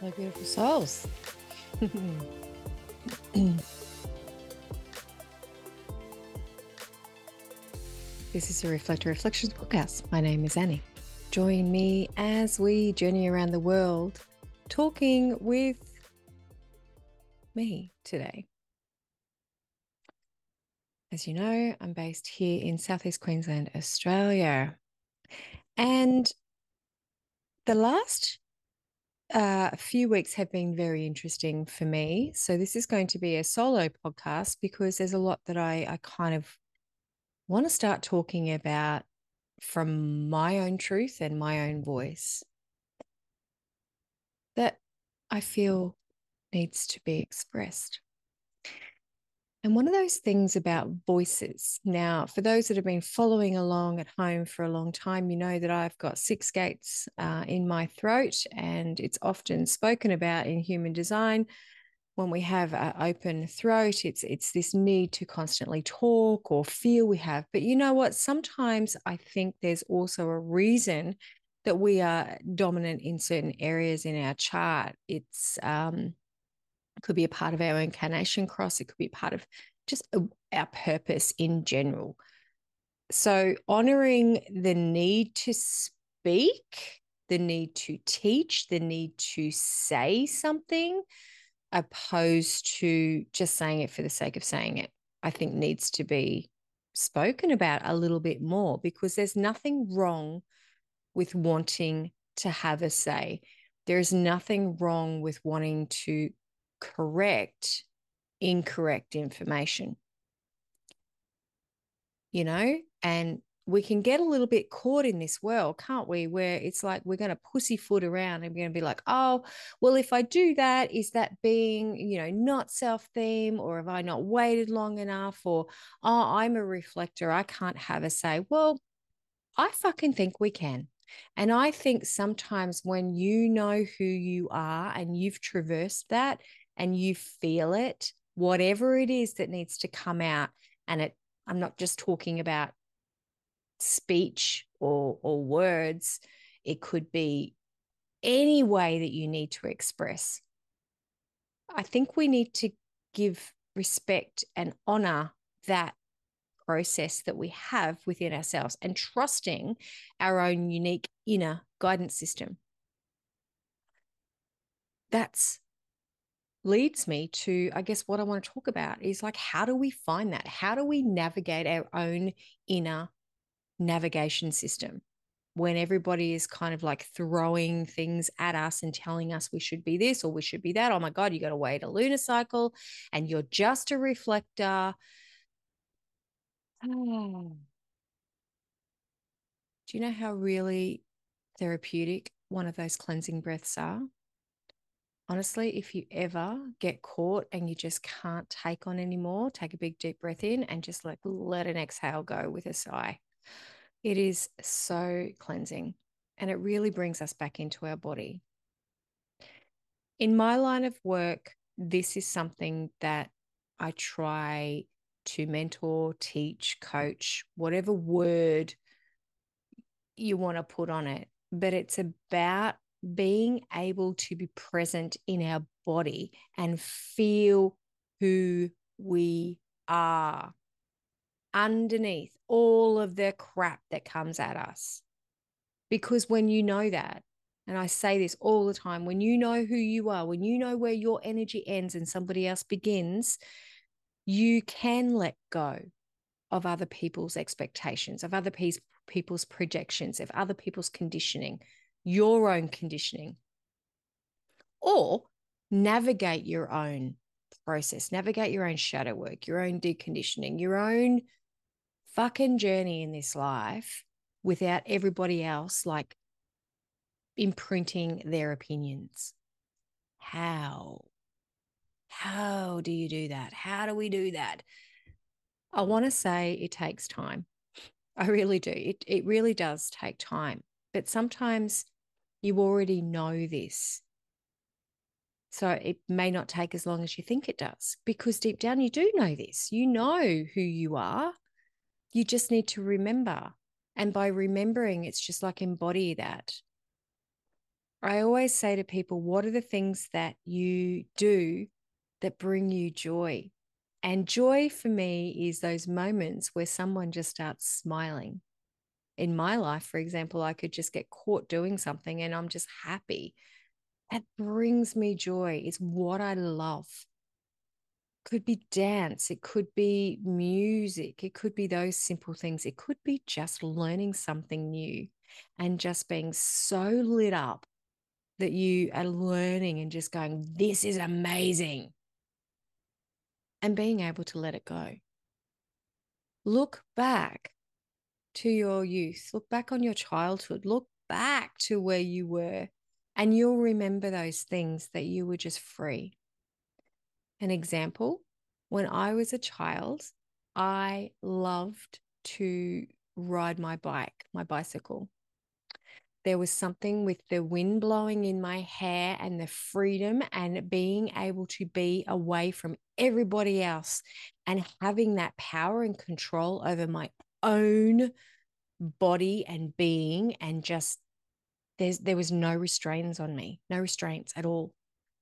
Hello, beautiful souls. This is your Reflector Reflections podcast. My name is Annie. Join me as we journey around the world talking with me today. As you know, I'm based here in Southeast Queensland, Australia. And the last few weeks have been very interesting for me. So this is going to be a solo podcast because there's a lot that I kind of want to start talking about from my own truth and my own voice that I feel needs to be expressed. And one of those things about voices, now, for those that have been following along at home for a long time, you know that I've got six gates in my throat, and it's often spoken about in human design. When we have an open throat, it's this need to constantly talk or feel we have. But you know what? Sometimes I think there's also a reason that we are dominant in certain areas in our chart. It could be a part of our incarnation cross. It could be part of just our purpose in general. So honoring the need to speak, the need to teach, the need to say something, opposed to just saying it for the sake of saying it, I think needs to be spoken about a little bit more, because there's nothing wrong with wanting to have a say. There is nothing wrong with wanting to correct incorrect information, and we can get a little bit caught in this world, can't we? Where it's like we're going to pussyfoot around and we're going to be like, oh, well, if I do that, is that being, not self-theme, or have I not waited long enough? Or, oh, I'm a reflector, I can't have a say. Well, I fucking think we can. And I think sometimes when you know who you are and you've traversed that and you feel it, whatever it is that needs to come out, I'm not just talking about speech or words, it could be any way that you need to express. I think we need to give respect and honor that process that we have within ourselves and trusting our own unique inner guidance system. That's leads me to, I guess, what I want to talk about is like, how do we find that? How do we navigate our own inner navigation system when everybody is kind of like throwing things at us and telling us we should be this or we should be that? Oh my God, you got to wait a lunar cycle and you're just a reflector. Oh. Do you know how really therapeutic one of those cleansing breaths are? Honestly, if you ever get caught and you just can't take on anymore, take a big deep breath in and just let an exhale go with a sigh. It is so cleansing, and it really brings us back into our body. In my line of work, this is something that I try to mentor, teach, coach, whatever word you want to put on it. But it's about being able to be present in our body and feel who we are underneath all of the crap that comes at us. Because when you know that, and I say this all the time, when you know who you are, when you know where your energy ends and somebody else begins, you can let go of other people's expectations, of other people's projections, of other people's conditioning, your own conditioning, or navigate your own process, navigate your own shadow work, your own deconditioning, your own fucking journey in this life without everybody else like imprinting their opinions. How? How do you do that? How do we do that? I want to say it takes time. I really do. It really does take time. But sometimes you already know this. So it may not take as long as you think it does, because deep down you do know this. You know who you are. You just need to remember. And by remembering, it's just like embody that. I always say to people, what are the things that you do that bring you joy? And joy for me is those moments where someone just starts smiling. In my life, for example, I could just get caught doing something and I'm just happy. That brings me joy. It's what I love. Could be dance, it could be music, it could be those simple things. It could be just learning something new and just being so lit up that you are learning and just going, this is amazing, and being able to let it go. Look back to your youth, look back on your childhood, look back to where you were, and you'll remember those things that you were just free. An example, when I was a child, I loved to ride my bike, my bicycle. There was something with the wind blowing in my hair and the freedom and being able to be away from everybody else and having that power and control over my own body and being, and just there was no restraints on me, no restraints at all.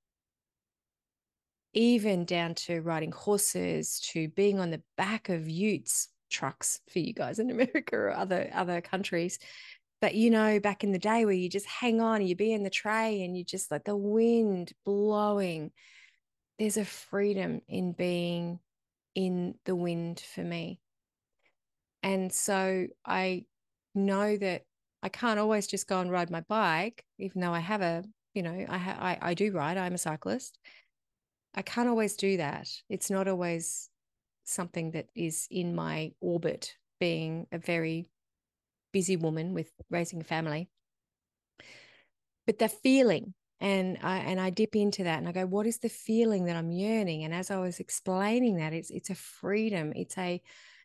Even down to riding horses, to being on the back of utes, trucks for you guys in America or other countries. But back in the day where you just hang on and you be in the tray and you just like the wind blowing, there's a freedom in being in the wind for me. And so I know that I can't always just go and ride my bike, even though I have I do ride, I'm a cyclist. I can't always do that. It's not always something that is in my orbit, being a very busy woman with raising a family. But the feeling, and I dip into that and I go, what is the feeling that I'm yearning? And as I was explaining that, it's a freedom. It's a,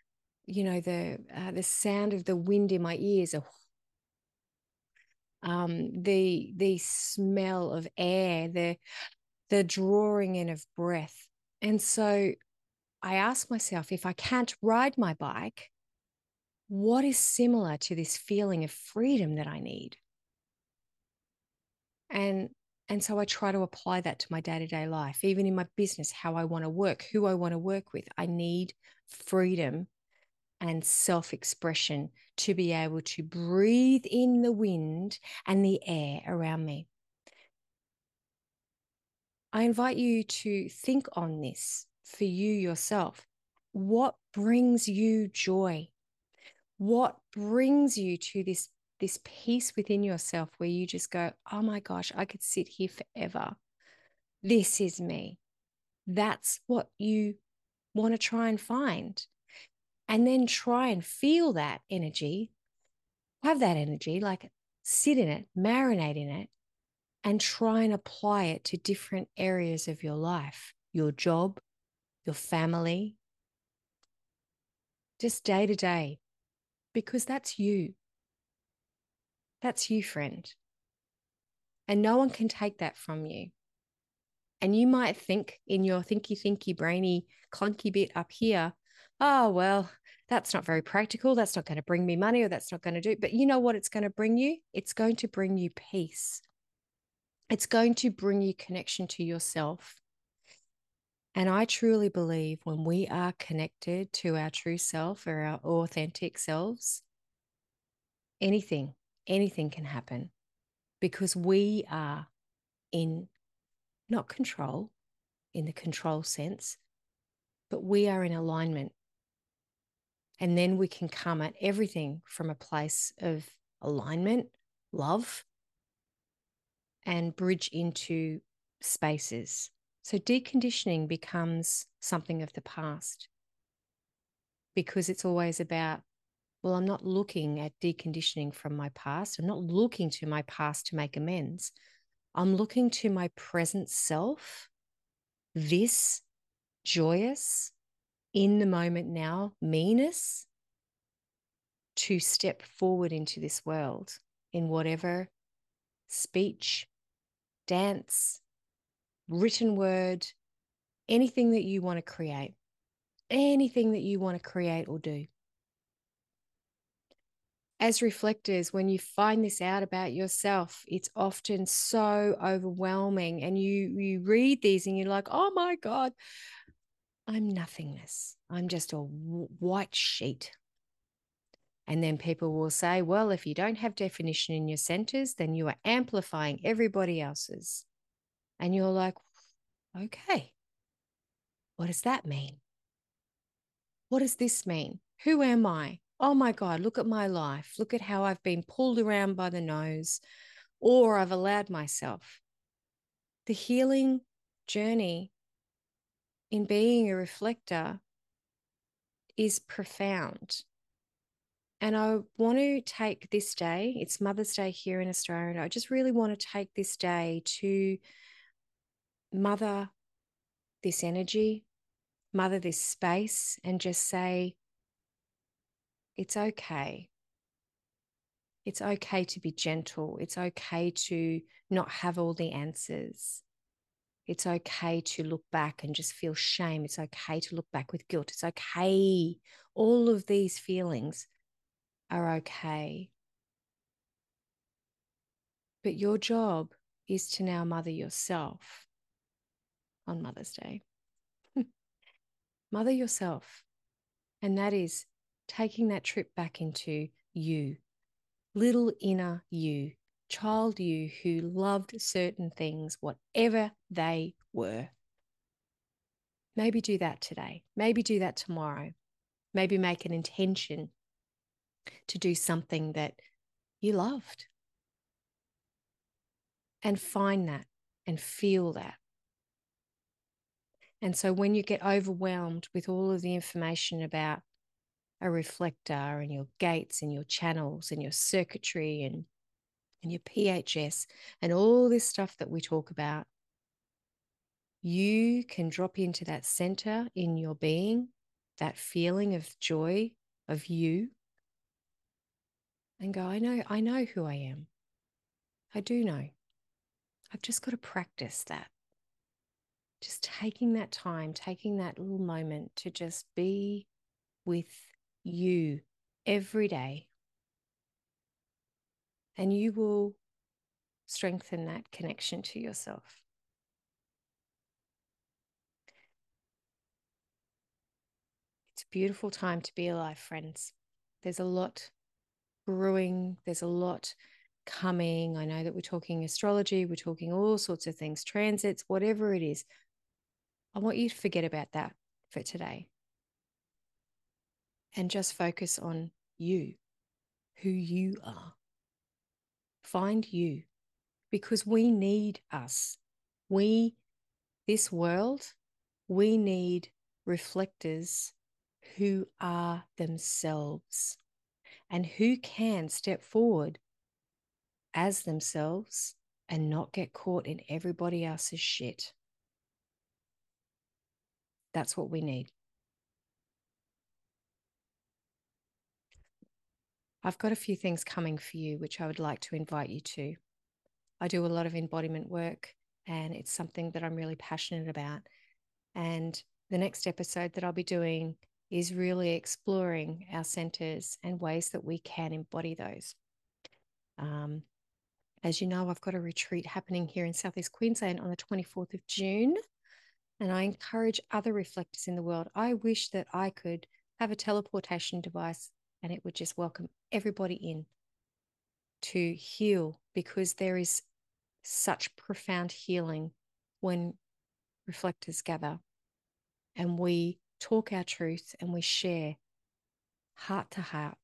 the sound of the wind in my ears, the smell of air, the drawing in of breath. And so I ask myself, if I can't ride my bike, what is similar to this feeling of freedom that I need? And and so I try to apply that to my day-to-day life, even in my business, how I want to work, who I want to work with. I need freedom and self-expression to be able to breathe in the wind and the air around me. I invite you to think on this for you yourself. What brings you joy? What brings you to this peace within yourself where you just go, oh my gosh, I could sit here forever. This is me. That's what you want to try and find. And then try and feel that energy, have that energy, like sit in it, marinate in it, and try and apply it to different areas of your life, your job, your family, just day to day, because that's you. That's you, friend. And no one can take that from you. And you might think in your thinky, brainy, clunky bit up here, oh, well, that's not very practical. That's not going to bring me money, or that's not going to do. But you know what it's going to bring you? It's going to bring you peace. It's going to bring you connection to yourself. And I truly believe when we are connected to our true self or our authentic selves, anything can happen, because we are in not control in the control sense, but we are in alignment. And then we can come at everything from a place of alignment, love, and bridge into spaces. So deconditioning becomes something of the past, because it's always about, well, I'm not looking at deconditioning from my past. I'm not looking to my past to make amends. I'm looking to my present self, this joyous, in the moment now meanness, to step forward into this world in whatever speech, dance, written word, anything that you want to create, anything that you want to create or do. as reflectors, when you find this out about yourself, it's often so overwhelming. And you read these and you're like, oh my God, I'm nothingness. I'm just a white sheet. And then people will say, well, if you don't have definition in your centers, then you are amplifying everybody else's. And you're like, okay, what does that mean? What does this mean? Who am I? Oh my God, look at my life. Look at how I've been pulled around by the nose, or I've allowed myself. The healing journey in being a reflector is profound. And I want to take this day, it's Mother's Day here in Australia, and I just really want to take this day to mother this energy, mother this space, and just say, it's okay. It's okay to be gentle. It's okay to not have all the answers. It's okay to look back and just feel shame. It's okay to look back with guilt. It's okay. All of these feelings are okay. But your job is to now mother yourself on Mother's Day. Mother yourself. And that is taking that trip back into you, little inner you, child you who loved certain things, whatever they were. Maybe do that today. Maybe do that tomorrow. Maybe make an intention to do something that you loved. And find that and feel that. And so when you get overwhelmed with all of the information about a reflector and your gates and your channels and your circuitry and your PHS and all this stuff that we talk about, you can drop into that center in your being, that feeling of joy of you, and go, I know who I am. I do know. I've just got to practice that. Just taking that time, taking that little moment to just be with you every day. And you will strengthen that connection to yourself. It's a beautiful time to be alive, friends. There's a lot brewing, there's a lot coming. I know that we're talking astrology, we're talking all sorts of things, transits, whatever it is. I want you to forget about that for today and just focus on you, who you are. Find you, because we need us. This world, we need reflectors who are themselves and who can step forward as themselves and not get caught in everybody else's shit. That's what we need. I've got a few things coming for you, which I would like to invite you to. I do a lot of embodiment work, and it's something that I'm really passionate about. And the next episode that I'll be doing is really exploring our centers and ways that we can embody those. As you know, I've got a retreat happening here in Southeast Queensland on the 24th of June. And I encourage other reflectors in the world. I wish that I could have a teleportation device and it would just welcome everybody in to heal, because there is such profound healing when reflectors gather and we talk our truth and we share heart to heart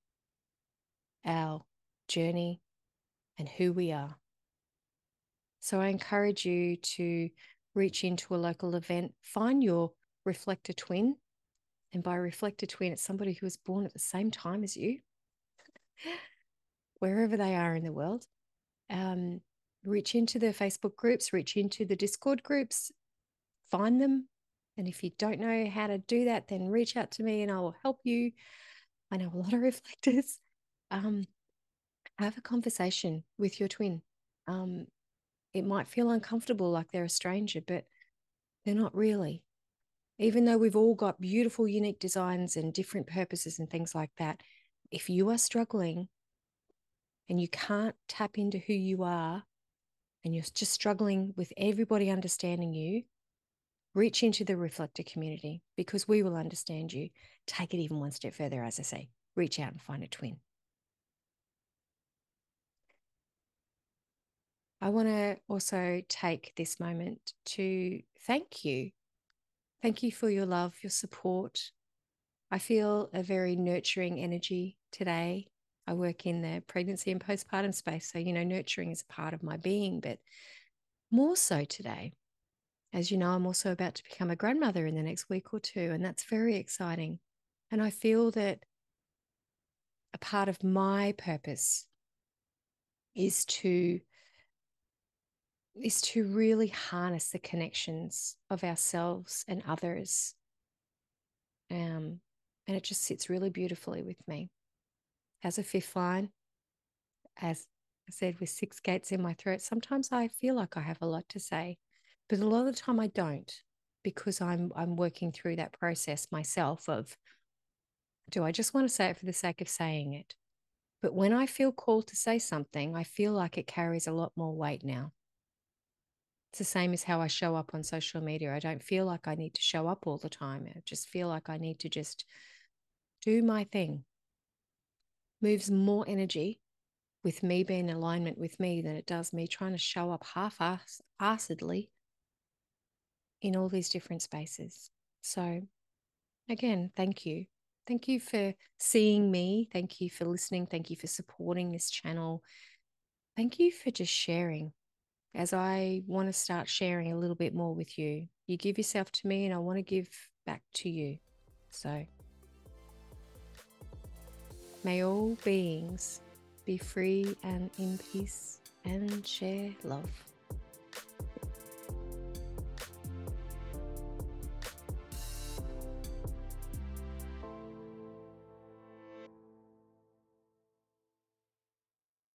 our journey and who we are. So I encourage you to reach into a local event, find your reflector twin. And by reflector twin, it's somebody who was born at the same time as you, wherever they are in the world. Reach into the Facebook groups, reach into the Discord groups, find them. And if you don't know how to do that, then reach out to me and I will help you. I know a lot of reflectors. Have a conversation with your twin. It might feel uncomfortable, like they're a stranger, but they're not really. Even though we've all got beautiful, unique designs and different purposes and things like that, if you are struggling and you can't tap into who you are and you're just struggling with everybody understanding you, reach into the reflector community because we will understand you. Take it even one step further, as I say, reach out and find a twin. I want to also take this moment to thank you. Thank you for your love, your support. I feel a very nurturing energy today. I work in the pregnancy and postpartum space. So, nurturing is a part of my being, but more so today. As you know, I'm also about to become a grandmother in the next week or two, and that's very exciting. And I feel that a part of my purpose is to really harness the connections of ourselves and others. And it just sits really beautifully with me. As a fifth line, as I said, with 6 gates in my throat, sometimes I feel like I have a lot to say, but a lot of the time I don't, because I'm working through that process myself of, do I just want to say it for the sake of saying it? But when I feel called to say something, I feel like it carries a lot more weight now. It's the same as how I show up on social media. I don't feel like I need to show up all the time. I just feel like I need to just do my thing. Moves more energy with me being in alignment with me than it does me trying to show up half-assedly in all these different spaces. So again, thank you. Thank you for seeing me. Thank you for listening. Thank you for supporting this channel. Thank you for just sharing. As I want to start sharing a little bit more with you. You give yourself to me and I want to give back to you. So may all beings be free and in peace and share love.